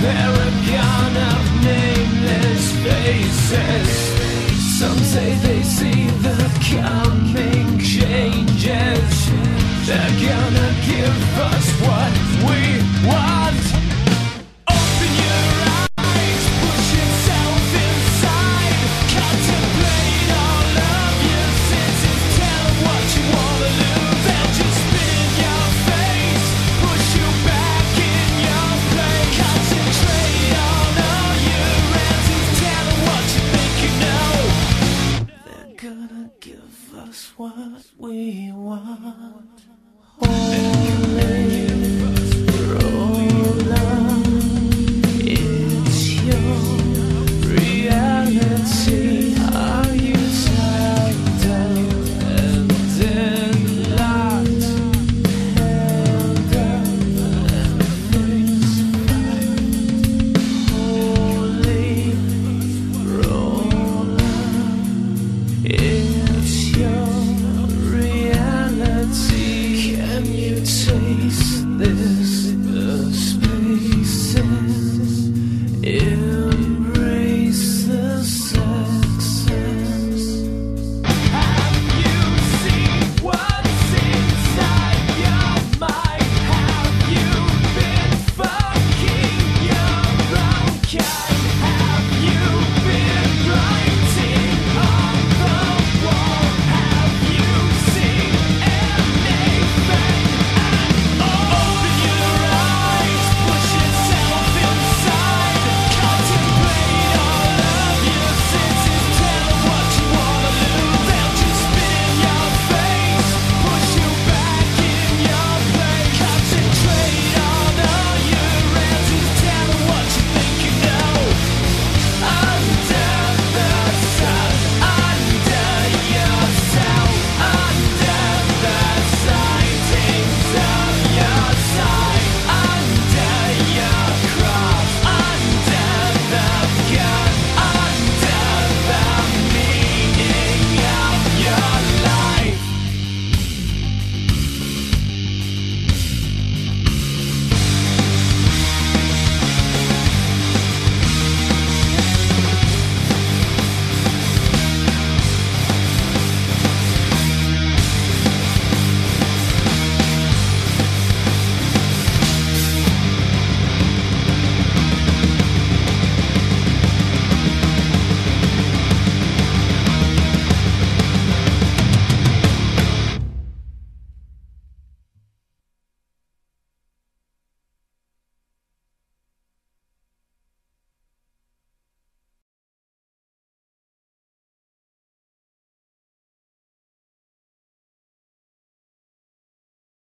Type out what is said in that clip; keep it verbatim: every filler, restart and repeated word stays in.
paragon of nameless faces. Some say they see the coming changes. They're gonna give us what we want. Open your eyes, push yourself inside. Contemplate all of your senses. Tell them what you wanna lose. They'll just spit in your face, push you back in your place. Concentrate on all your answers. Tell them what you think you know. They're gonna give us what we want. Oh.